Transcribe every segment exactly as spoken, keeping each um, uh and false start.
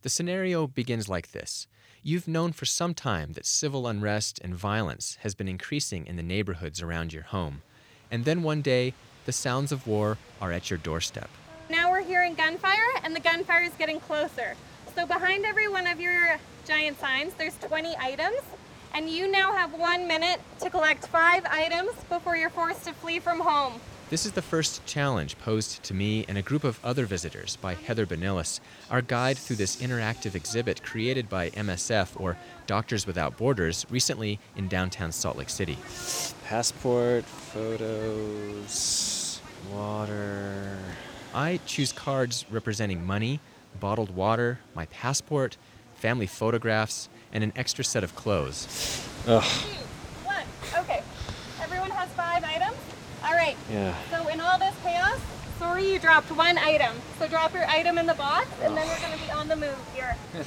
The scenario begins like this. You've known for some time that civil unrest and violence has been increasing in the neighborhoods around your home. And then one day, the sounds of war are at your doorstep. Now we're hearing gunfire, and the gunfire is getting closer. So behind every one of your giant signs, there's twenty items, and you now have one minute to collect five items before you're forced to flee from home. This is the first challenge posed to me and a group of other visitors by Heather Benillis, our guide through this interactive exhibit created by M S F, or Doctors Without Borders, recently in downtown Salt Lake City. Passport, photos, water. I choose cards representing money, bottled water, my passport, family photographs, and an extra set of clothes. Ugh. Two, one, okay. Everyone has five items? All right. Yeah. So in all this chaos, sorry you dropped one item. So drop your item in the box, and then we're going to be on the move here. You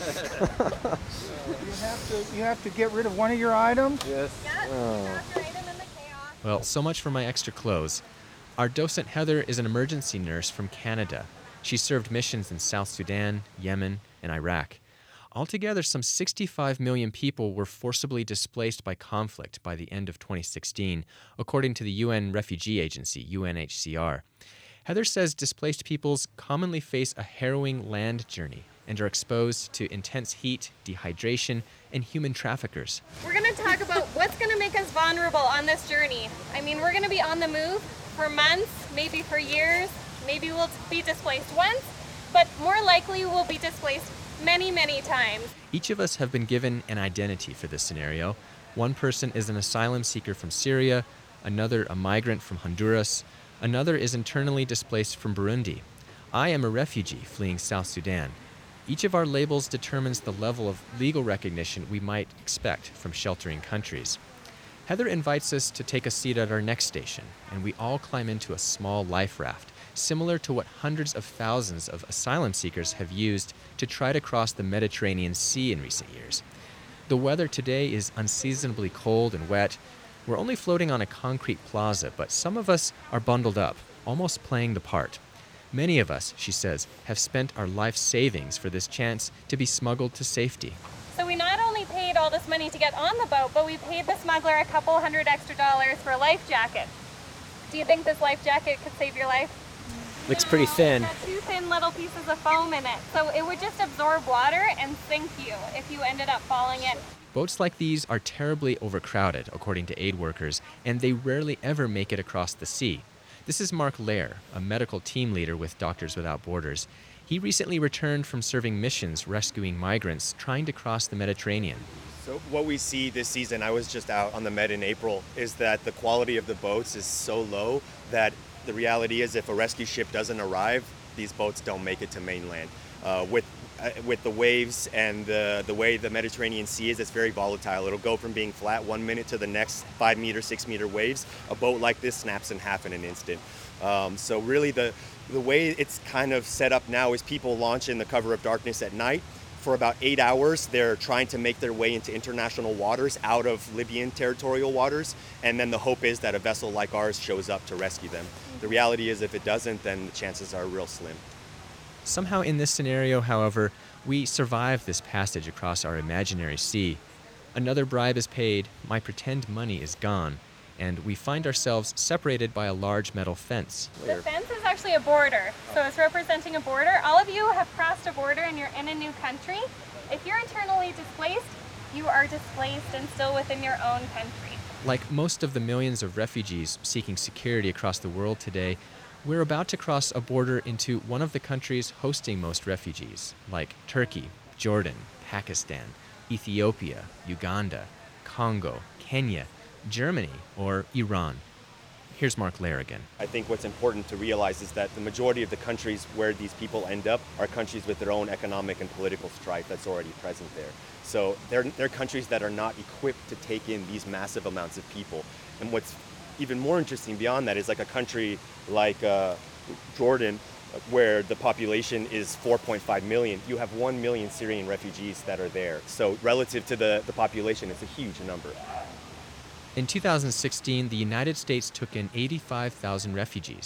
have to you have to get rid of one of your items? Yes. Yeah, Oh. drop your item in the chaos. Well, so much for my extra clothes. Our docent Heather is an emergency nurse from Canada. She served missions in South Sudan, Yemen, and Iraq. Altogether, some sixty-five million people were forcibly displaced by conflict by the end of twenty sixteen, according to the U N Refugee Agency, U N H C R. Heather says displaced peoples commonly face a harrowing land journey and are exposed to intense heat, dehydration, and human traffickers. We're going to talk about what's going to make us vulnerable on this journey. I mean, we're going to be on the move for months, maybe for years. Maybe we'll be displaced once, but more likely we'll be displaced many, many times. Each of us have been given an identity for this scenario. One person is an asylum seeker from Syria, another a migrant from Honduras, another is internally displaced from Burundi. I am a refugee fleeing South Sudan. Each of our labels determines the level of legal recognition we might expect from sheltering countries. Heather invites us to take a seat at our next station, and we all climb into a small life raft, similar to what hundreds of thousands of asylum seekers have used to try to cross the Mediterranean Sea in recent years. The weather today is unseasonably cold and wet. We're only floating on a concrete plaza, but some of us are bundled up, almost playing the part. Many of us, she says, have spent our life savings for this chance to be smuggled to safety. So we not only paid all this money to get on the boat, but we paid the smuggler a couple hundred extra dollars for a life jacket. Do you think this life jacket could save your life? Looks pretty thin. It's got two thin little pieces of foam in it, so it would just absorb water and sink you if you ended up falling in. Boats like these are terribly overcrowded, according to aid workers, and they rarely ever make it across the sea. This is Mark Lair, a medical team leader with Doctors Without Borders. He recently returned from serving missions rescuing migrants trying to cross the Mediterranean. So what we see this season, I was just out on the Med in April, is that the quality of the boats is so low that the reality is if a rescue ship doesn't arrive, these boats don't make it to mainland. Uh, with uh, with the waves and the, the way the Mediterranean Sea is, it's very volatile. It'll go from being flat one minute to the next five meter, six meter waves. A boat like this snaps in half in an instant. Um, so really the, the way it's kind of set up now is people launch in the cover of darkness at night. For about eight hours, they're trying to make their way into international waters out of Libyan territorial waters, and then the hope is that a vessel like ours shows up to rescue them. The reality is if it doesn't, then the chances are real slim. Somehow in this scenario, however, we survive this passage across our imaginary sea. Another bribe is paid, my pretend money is gone, and we find ourselves separated by a large metal fence. The fence is actually a border, so it's representing a border. All of you have crossed a border and you're in a new country. If you're internally displaced, you are displaced and still within your own country. Like most of the millions of refugees seeking security across the world today, we're about to cross a border into one of the countries hosting most refugees, like Turkey, Jordan, Pakistan, Ethiopia, Uganda, Congo, Kenya, Germany, or Iran. Here's Mark Lair again. I think what's important to realize is that the majority of the countries where these people end up are countries with their own economic and political strife that's already present there. So they're, they're countries that are not equipped to take in these massive amounts of people. And what's even more interesting beyond that is like a country like uh, Jordan, where the population is four point five million. You have one million Syrian refugees that are there. So relative to the, the population, it's a huge number. In two thousand sixteen, the United States took in eighty-five thousand refugees.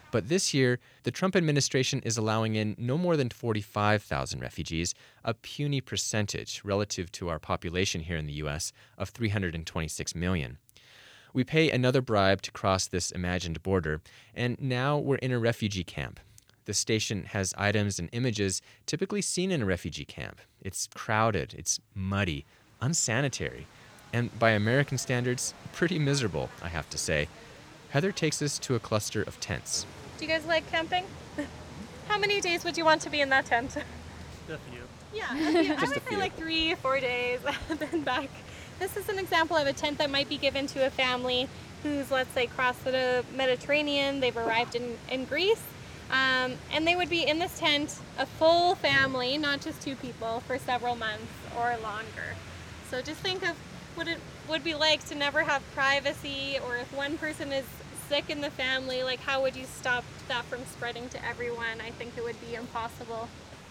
But this year, the Trump administration is allowing in no more than forty-five thousand refugees, a puny percentage relative to our population here in the U S of three hundred twenty-six million. We pay another bribe to cross this imagined border, and now we're in a refugee camp. The station has items and images typically seen in a refugee camp. It's crowded, it's muddy, unsanitary, and by American standards, pretty miserable, I have to say. Heather takes us to a cluster of tents. Do you guys like camping? How many days would you want to be in that tent? A few. Yeah, a few. I Just a would say few. like three, four days, and then back. This is an example of a tent that might be given to a family who's, let's say, crossed the Mediterranean. They've arrived in, in Greece, um, and they would be in this tent, a full family, not just two people, for several months or longer. So just think of what it would be like to never have privacy, or if one person is sick in the family, like how would you stop that from spreading to everyone? I think it would be impossible.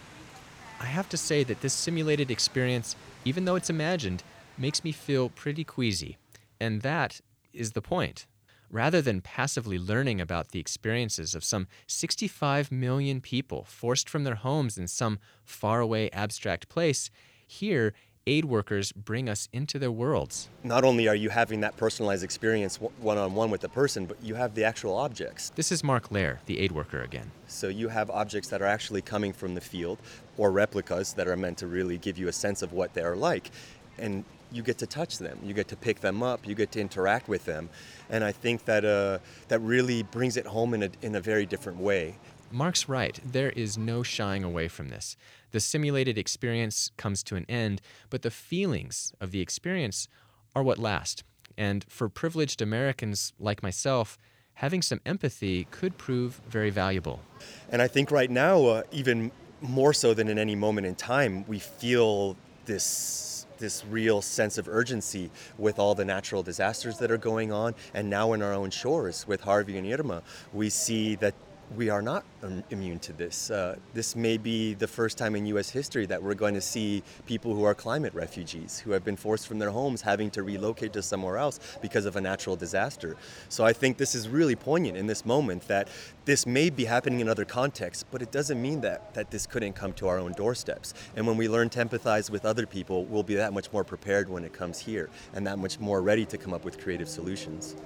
I have to say that this simulated experience, even though it's imagined, makes me feel pretty queasy. And that is the point. Rather than passively learning about the experiences of some sixty-five million people forced from their homes in some faraway abstract place, here aid workers bring us into their worlds. Not only are you having that personalized experience one-on-one with the person, but you have the actual objects. This is Mark Lair, the aid worker again. So you have objects that are actually coming from the field, or replicas that are meant to really give you a sense of what they're like. And you get to touch them, you get to pick them up, you get to interact with them. And I think that uh, that really brings it home in a, in a very different way. Mark's right. There is no shying away from this. The simulated experience comes to an end, but the feelings of the experience are what last. And for privileged Americans like myself, having some empathy could prove very valuable. And I think right now, uh, even more so than in any moment in time, we feel this this real sense of urgency with all the natural disasters that are going on. And now in our own shores with Harvey and Irma, we see that we are not um, immune to this. Uh, this may be the first time in U S history that we're going to see people who are climate refugees, who have been forced from their homes, having to relocate to somewhere else because of a natural disaster. So I think this is really poignant in this moment, that this may be happening in other contexts, but it doesn't mean that, that this couldn't come to our own doorsteps. And when we learn to empathize with other people, we'll be that much more prepared when it comes here, and that much more ready to come up with creative solutions.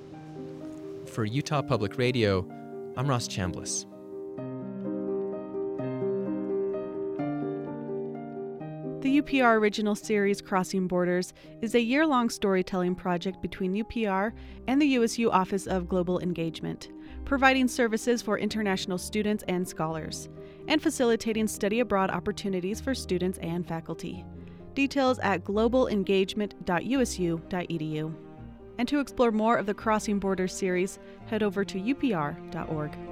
For Utah Public Radio, I'm Ross Chambliss. The U P R original series Crossing Borders is a year-long storytelling project between U P R and the U S U Office of Global Engagement, providing services for international students and scholars, and facilitating study abroad opportunities for students and faculty. Details at global engagement dot u s u dot e d u. And to explore more of the Crossing Borders series, head over to u p r dot org.